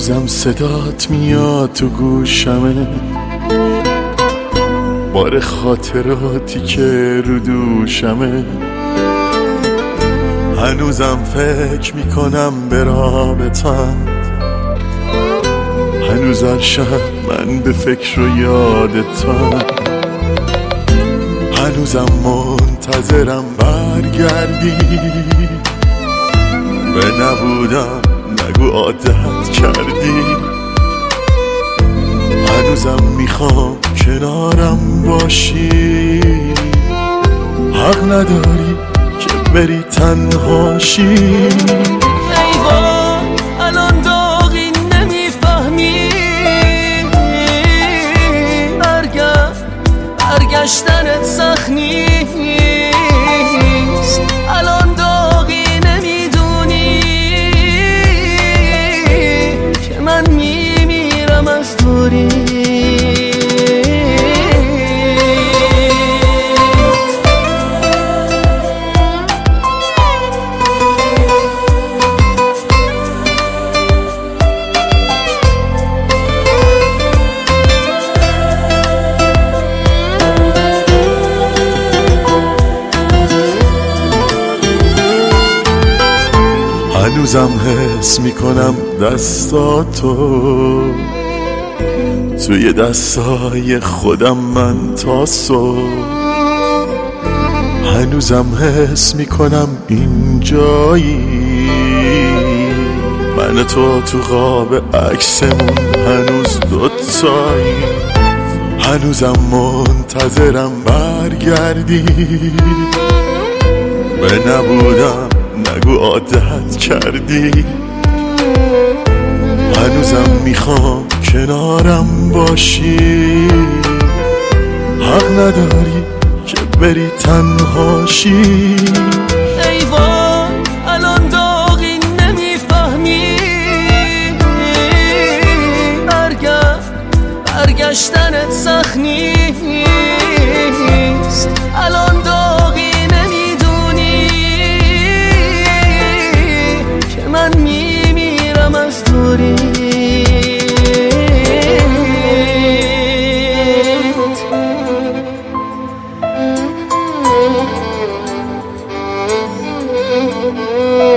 هنوزم صدات میاد تو گوشمه، بار خاطراتی که رو دوشمه. هنوزم فکر میکنم به رابطم، هنوز هر شب من به فکر و یادتم. هنوزم منتظرم برگردی، به نبودم نگو عادت کردی. هنوزم میخوام کنارم باشی، حق نداری که بری تنهاشی. ای وای الان داغی نمیفهمی، برگشتنت سخت نیست. الان داغی نمیدونی که من میمیرم از دوری. هنوزم حس میکنم دستاتو توی دستای خودم من تا صبح. هنوزم حس میکنم اینجایی، من و تو قاب عکسمون هنوز دوتایی. هنوزم منتظرم برگردی، به نبودم نگو عادت کردی. هنوزم میخوام کنارم باشی، حق نداری که بری تنهاشی. ای وای الان داغی نمیفهمی، برگشتنت سخت نیست. الان داغی نمیدونی که من میمیرم از دوری. Oh